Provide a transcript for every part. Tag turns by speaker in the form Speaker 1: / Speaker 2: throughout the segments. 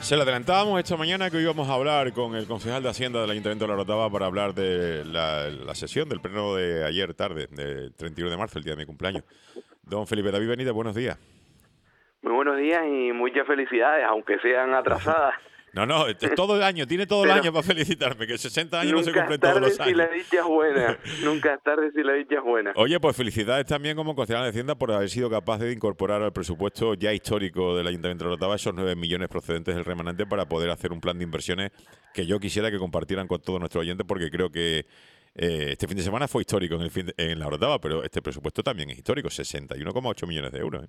Speaker 1: Se lo adelantábamos esta mañana que íbamos a hablar con el concejal de Hacienda del Ayuntamiento de La Orotava para hablar de la sesión del pleno de ayer tarde, del 31 de marzo, el día de mi cumpleaños. Don Felipe David Benítez, buenos días.
Speaker 2: Muy buenos días y muchas felicidades, aunque sean atrasadas.
Speaker 1: No, es todo el año, tiene todo el
Speaker 2: Pero
Speaker 1: año para felicitarme, que 60 años no se
Speaker 2: nunca es
Speaker 1: cumplen todos
Speaker 2: tarde
Speaker 1: los
Speaker 2: si la
Speaker 1: años.
Speaker 2: dicha es buena. Nunca es tarde si la dicha es buena.
Speaker 1: Oye, pues felicidades también como concejal de Hacienda por haber sido capaz de incorporar al presupuesto ya histórico del Ayuntamiento de La Orotava esos 9 millones procedentes del remanente para poder hacer un plan de inversiones que yo quisiera que compartieran con todos nuestros oyentes, porque creo que este fin de semana fue histórico en La Orotava, pero este presupuesto también es histórico, 61,8 millones de euros.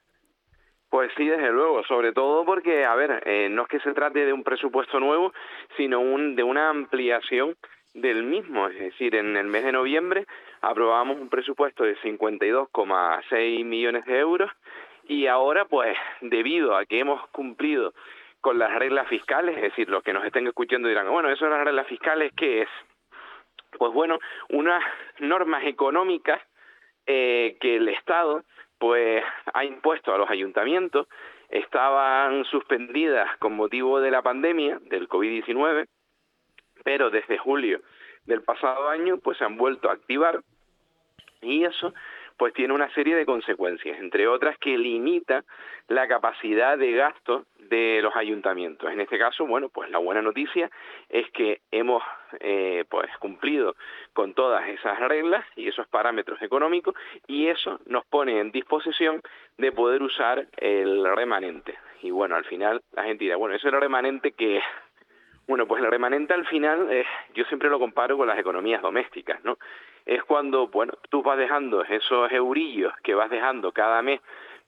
Speaker 2: Pues sí, desde luego, sobre todo porque, a ver, no es que se trate de un presupuesto nuevo, sino de una ampliación del mismo. Es decir, en el mes de noviembre aprobamos un presupuesto de 52,6 millones de euros y ahora, pues, debido a que hemos cumplido con las reglas fiscales, es decir, los que nos estén escuchando dirán, bueno, eso de las reglas fiscales, ¿qué es? Pues bueno, unas normas económicas que el Estado pues ha impuesto a los ayuntamientos, estaban suspendidas con motivo de la pandemia del COVID-19, pero desde julio del pasado año pues se han vuelto a activar y eso pues tiene una serie de consecuencias, entre otras que limita la capacidad de gasto de los ayuntamientos. En este caso, bueno, pues la buena noticia es que hemos pues cumplido con todas esas reglas y esos parámetros económicos y eso nos pone en disposición de poder usar el remanente. Y bueno, al final la gente dirá, bueno, eso es el remanente que... Bueno, pues el remanente al final, yo siempre lo comparo con las economías domésticas, ¿no? Es cuando, bueno, tú vas dejando esos eurillos que vas dejando cada mes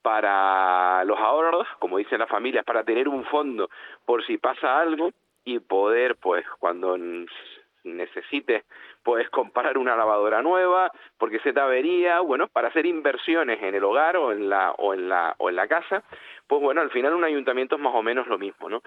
Speaker 2: para los ahorros, como dicen las familias, para tener un fondo por si pasa algo y poder, pues, cuando necesites, puedes comprar una lavadora nueva porque se te avería, bueno, para hacer inversiones en el hogar o en la casa, pues bueno, al final un ayuntamiento es más o menos lo mismo, ¿no?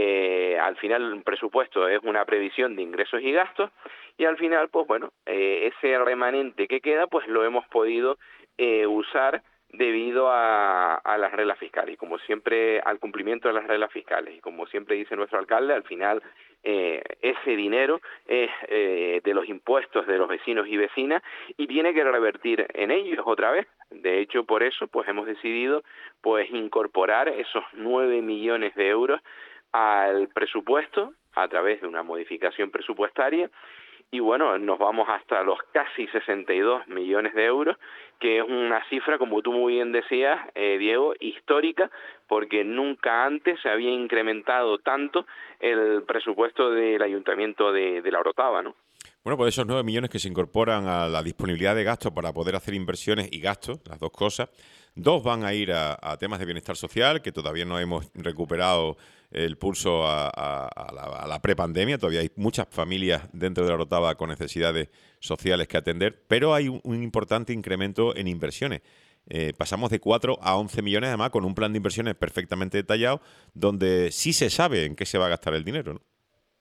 Speaker 2: Al final un presupuesto es una previsión de ingresos y gastos y al final, pues bueno, ese remanente que queda, pues lo hemos podido usar debido a las reglas fiscales y como siempre al cumplimiento de las reglas fiscales y como siempre dice nuestro alcalde, al final ese dinero es de los impuestos de los vecinos y vecinas y tiene que revertir en ellos otra vez. De hecho, por eso pues hemos decidido pues incorporar esos 9 millones de euros al presupuesto a través de una modificación presupuestaria y bueno, nos vamos hasta los casi 62 millones de euros, que es una cifra, como tú muy bien decías, Diego, histórica, porque nunca antes se había incrementado tanto el presupuesto del Ayuntamiento de La Orotava, ¿no?
Speaker 1: Bueno, pues esos 9 millones que se incorporan a la disponibilidad de gastos para poder hacer inversiones y gastos, las dos cosas, 2 van a ir a temas de bienestar social, que todavía no hemos recuperado el pulso a la prepandemia, todavía hay muchas familias dentro de La Orotava con necesidades sociales que atender, pero hay un importante incremento en inversiones. Pasamos de 4 a 11 millones, además, con un plan de inversiones perfectamente detallado, donde sí se sabe en qué se va a gastar el dinero, ¿no?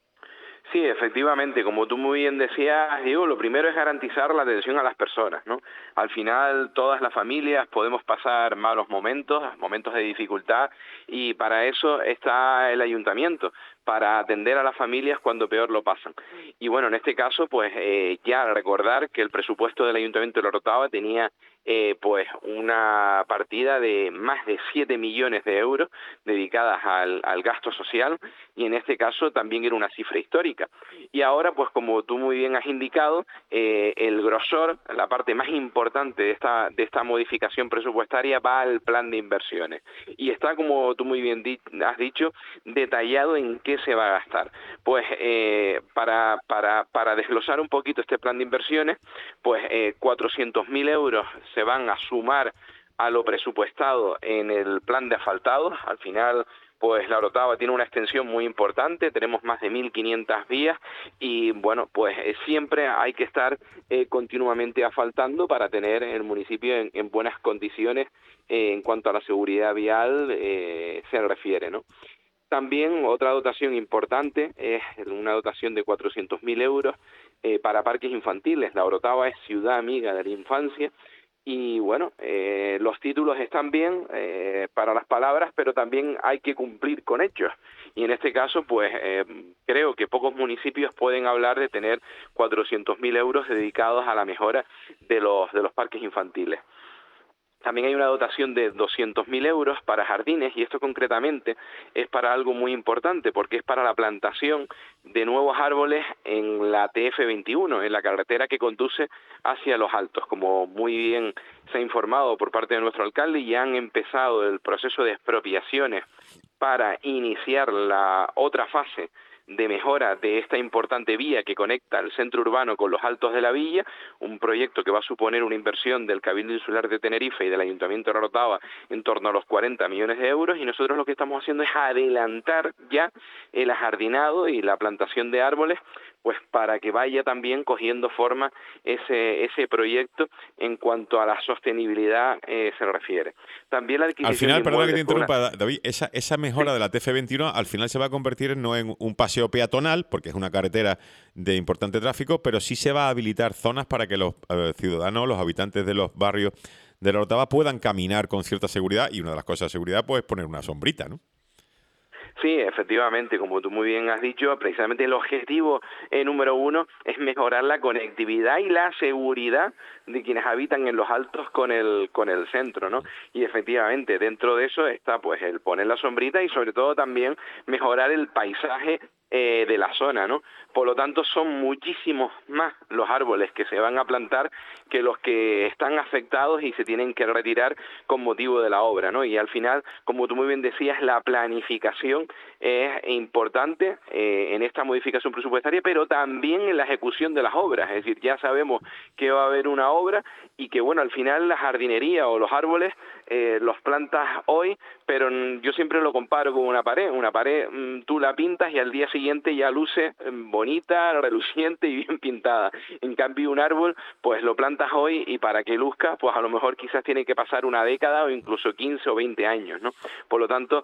Speaker 2: Sí, efectivamente, como tú muy bien decías, Diego, lo primero es garantizar la atención a las personas, ¿no? Al final, todas las familias podemos pasar malos momentos, momentos de dificultad, y para eso está el ayuntamiento, para atender a las familias cuando peor lo pasan. Y bueno, en este caso, pues ya recordar que el presupuesto del Ayuntamiento de La Orotava tenía pues una partida de más de 7 millones de euros dedicadas al gasto social y en este caso también era una cifra histórica. Y ahora, pues como tú muy bien has indicado, el grosor, la parte más importante de esta modificación presupuestaria va al plan de inversiones y está, como tú muy bien has dicho, detallado en qué se va a gastar. Pues para desglosar un poquito este plan de inversiones, pues 400.000 euros se van a sumar a lo presupuestado en el plan de asfaltados. Al final, pues La Orotava tiene una extensión muy importante, tenemos más de 1.500 vías y bueno, pues siempre hay que estar continuamente asfaltando para tener el municipio en buenas condiciones en cuanto a la seguridad vial se refiere, ¿no? También otra dotación importante es una dotación de 400.000 euros para parques infantiles. La Orotava es ciudad amiga de la infancia Y bueno, los títulos están bien para las palabras, pero también hay que cumplir con hechos. Y en este caso, pues creo que pocos municipios pueden hablar de tener 400.000 euros dedicados a la mejora de los parques infantiles. También hay una dotación de 200.000 euros para jardines, y esto concretamente es para algo muy importante, porque es para la plantación de nuevos árboles en la TF21, en la carretera que conduce hacia Los Altos. Como muy bien se ha informado por parte de nuestro alcalde, ya han empezado el proceso de expropiaciones para iniciar la otra fase de mejora de esta importante vía que conecta el centro urbano con los Altos de la Villa, un proyecto que va a suponer una inversión del Cabildo Insular de Tenerife y del Ayuntamiento de Orotava en torno a los 40 millones de euros, y nosotros lo que estamos haciendo es adelantar ya el ajardinado y la plantación de árboles, pues para que vaya también cogiendo forma ese proyecto en cuanto a la sostenibilidad se refiere. También la
Speaker 1: Al
Speaker 2: adquisición de
Speaker 1: final, perdón que te
Speaker 2: inmuebles con
Speaker 1: interrumpa, David, esa mejora de la TF21 al final se va a convertir no en un paseo peatonal, porque es una carretera de importante tráfico, pero sí se va a habilitar zonas para que los ciudadanos, los habitantes de los barrios de la Orotava puedan caminar con cierta seguridad, y una de las cosas de seguridad pues poner una sombrita, ¿no?
Speaker 2: Sí, efectivamente, como tú muy bien has dicho, precisamente el objetivo número uno es mejorar la conectividad y la seguridad de quienes habitan en los Altos con el centro, ¿no? Y efectivamente, dentro de eso está pues el poner la sombrita y sobre todo también mejorar el paisaje de la zona, ¿no? Por lo tanto, son muchísimos más los árboles que se van a plantar que los que están afectados y se tienen que retirar con motivo de la obra, ¿no? Y al final, como tú muy bien decías, la planificación es importante en esta modificación presupuestaria, pero también en la ejecución de las obras. Es decir, ya sabemos que va a haber una obra y que, bueno, al final la jardinería o los árboles los plantas hoy, pero yo siempre lo comparo con una pared. Una pared tú la pintas y al día siguiente ya luce bonita, reluciente y bien pintada. En cambio, un árbol, pues lo plantas hoy y para que luzca, pues a lo mejor quizás tiene que pasar una década o incluso 15 o 20 años, ¿no? Por lo tanto,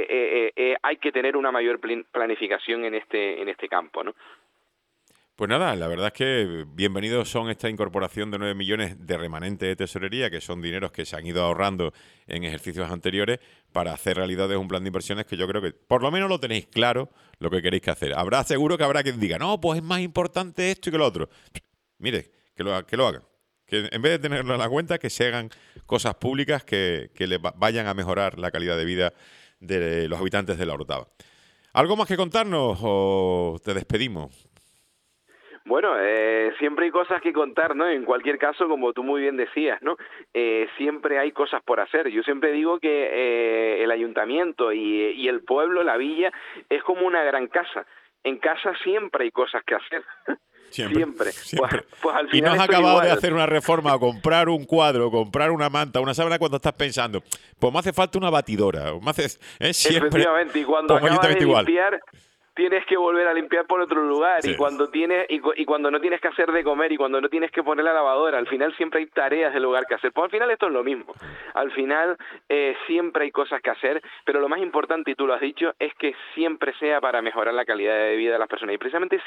Speaker 2: hay que tener una mayor planificación en este campo, ¿no?
Speaker 1: Pues nada, la verdad es que bienvenidos son esta incorporación de 9 millones de remanente de tesorería, que son dineros que se han ido ahorrando en ejercicios anteriores para hacer realidad de un plan de inversiones que yo creo que por lo menos lo tenéis claro lo que queréis que hacer. Seguro que habrá quien diga, no, pues es más importante esto y que lo otro. Mire, que lo hagan. Que en vez de tenerlo en la cuenta, que se hagan cosas públicas que vayan a mejorar la calidad de vida de los habitantes de la Orotava. ¿Algo más que contarnos o te despedimos?
Speaker 2: Bueno, siempre hay cosas que contar, ¿no? En cualquier caso, como tú muy bien decías, ¿no? Siempre hay cosas por hacer. Yo siempre digo que el ayuntamiento y el pueblo, la villa, es como una gran casa. En casa siempre hay cosas que hacer. Siempre.
Speaker 1: Siempre.
Speaker 2: Pues al
Speaker 1: Y no
Speaker 2: final
Speaker 1: has
Speaker 2: esto es
Speaker 1: acabado de
Speaker 2: igual.
Speaker 1: hacer una reforma o comprar un cuadro, o comprar una manta, una sábana cuando estás pensando, pues me hace falta una batidora. O me hace, siempre,
Speaker 2: Efectivamente, y cuando
Speaker 1: pues
Speaker 2: acabas de
Speaker 1: exactamente igual.
Speaker 2: limpiar, tienes que volver a limpiar por otro lugar,
Speaker 1: Sí.
Speaker 2: y cuando no tienes que hacer de comer y cuando no tienes que poner la lavadora, al final siempre hay tareas del hogar que hacer. Pues al final esto es lo mismo. Al final siempre hay cosas que hacer, pero lo más importante, y tú lo has dicho, es que siempre sea para mejorar la calidad de vida de las personas. Y precisamente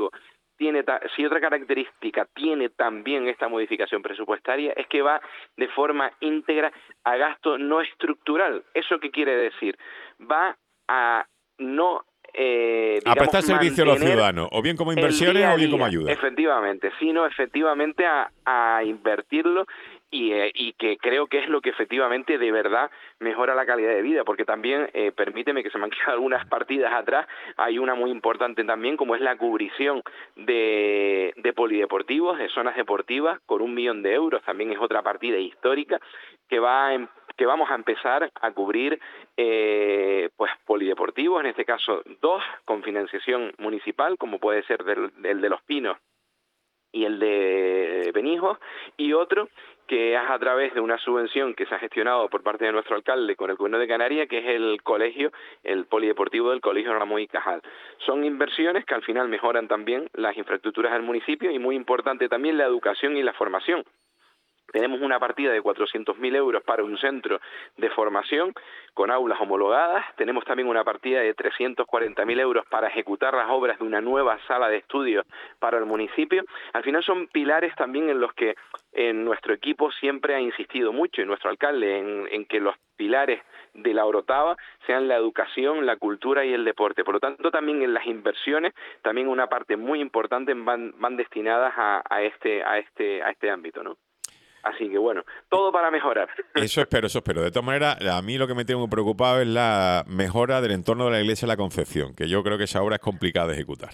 Speaker 2: si otra característica tiene también esta modificación presupuestaria, es que va de forma íntegra a gasto no estructural. ¿Eso qué quiere decir? Va a no
Speaker 1: A prestar servicio a los
Speaker 2: mantener
Speaker 1: ciudadanos, o bien como
Speaker 2: el
Speaker 1: inversiones
Speaker 2: día a
Speaker 1: o bien como
Speaker 2: día,
Speaker 1: ayuda.
Speaker 2: efectivamente, sino efectivamente a invertirlo y que creo que es lo que efectivamente de verdad mejora la calidad de vida, porque también, permíteme que se me han quedado algunas partidas atrás, hay una muy importante también, como es la cubrición de polideportivos, de zonas deportivas, con 1 millón de euros, también es otra partida histórica que vamos a empezar a cubrir pues polideportivos, en este caso 2, con financiación municipal, como puede ser el de Los Pinos y el de Benijos, y otro que es a través de una subvención que se ha gestionado por parte de nuestro alcalde con el Gobierno de Canarias, que es el polideportivo del Colegio Ramón y Cajal. Son inversiones que al final mejoran también las infraestructuras del municipio y muy importante también la educación y la formación. Tenemos una partida de 400.000 euros para un centro de formación con aulas homologadas. Tenemos también una partida de 340.000 euros para ejecutar las obras de una nueva sala de estudios para el municipio. Al final son pilares también en los que nuestro equipo siempre ha insistido mucho, y nuestro alcalde, en que los pilares de la Orotava sean la educación, la cultura y el deporte. Por lo tanto, también en las inversiones, también una parte muy importante van destinadas a este ámbito, ¿no? Así que bueno, todo para mejorar.
Speaker 1: Eso espero, eso espero. De todas maneras, a mí lo que me tiene muy preocupado es la mejora del entorno de la iglesia de la Concepción, que yo creo que esa obra es complicada de ejecutar.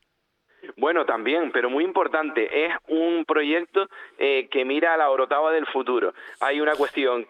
Speaker 2: Bueno, también, pero muy importante, es un proyecto que mira a la Orotava del futuro. Hay una cuestión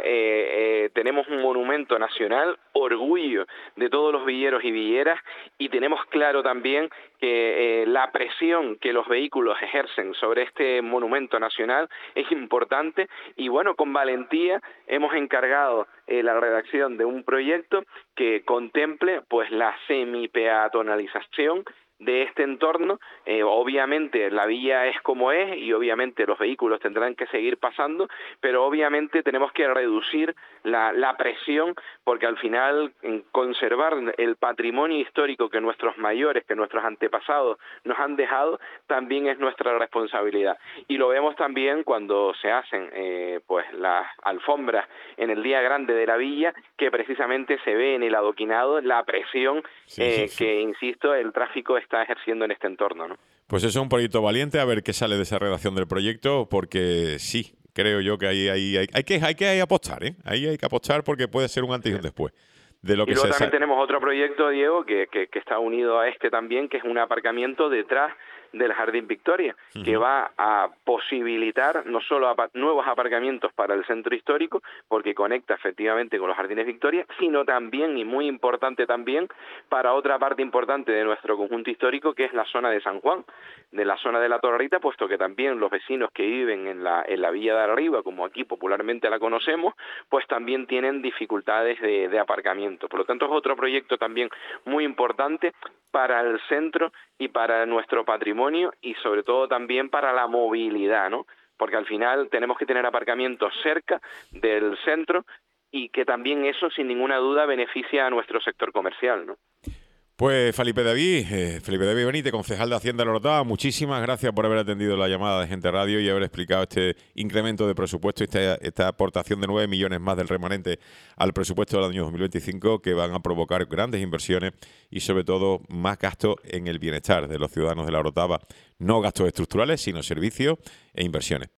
Speaker 2: clave, tenemos un monumento nacional, orgullo de todos los villeros y villeras, y tenemos claro también que la presión que los vehículos ejercen sobre este monumento nacional es importante, y bueno, con valentía hemos encargado la redacción de un proyecto que contemple pues la semi-peatonalización de este entorno. Obviamente la vía es como es y obviamente los vehículos tendrán que seguir pasando, pero obviamente tenemos que reducir la presión, porque al final conservar el patrimonio histórico que nuestros mayores, que nuestros antepasados nos han dejado, también es nuestra responsabilidad. Y lo vemos también cuando se hacen pues las alfombras en el día grande de la villa, que precisamente se ve en el adoquinado la presión que, insisto, el tráfico está ejerciendo en este entorno, ¿no?
Speaker 1: Pues eso es un proyecto valiente, a ver qué sale de esa redacción del proyecto, porque sí, creo yo que ahí hay que apostar, ¿eh? Ahí hay que apostar, porque puede ser un antes y un después. De lo que
Speaker 2: y luego también tenemos otro proyecto, Diego, que está unido a este también, que es un aparcamiento detrás del Jardín Victoria, que va a posibilitar no solo nuevos aparcamientos para el centro histórico, porque conecta efectivamente con los Jardines Victoria, sino también, y muy importante también, para otra parte importante de nuestro conjunto histórico, que es la zona de San Juan, de la zona de la Torrerita, puesto que también los vecinos que viven en la Villa de Arriba, como aquí popularmente la conocemos, pues también tienen dificultades de aparcamiento. Por lo tanto, es otro proyecto también muy importante para el centro y para nuestro patrimonio, y sobre todo también para la movilidad, ¿no? Porque al final tenemos que tener aparcamientos cerca del centro, y que también eso, sin ninguna duda, beneficia a nuestro sector comercial, ¿no?
Speaker 1: Pues Felipe David Benítez, concejal de Hacienda de la Orotava, muchísimas gracias por haber atendido la llamada de Gente Radio y haber explicado este incremento de presupuesto, esta aportación de 9 millones más del remanente al presupuesto del año 2025, que van a provocar grandes inversiones y sobre todo más gastos en el bienestar de los ciudadanos de la Orotava. No gastos estructurales, sino servicios e inversiones.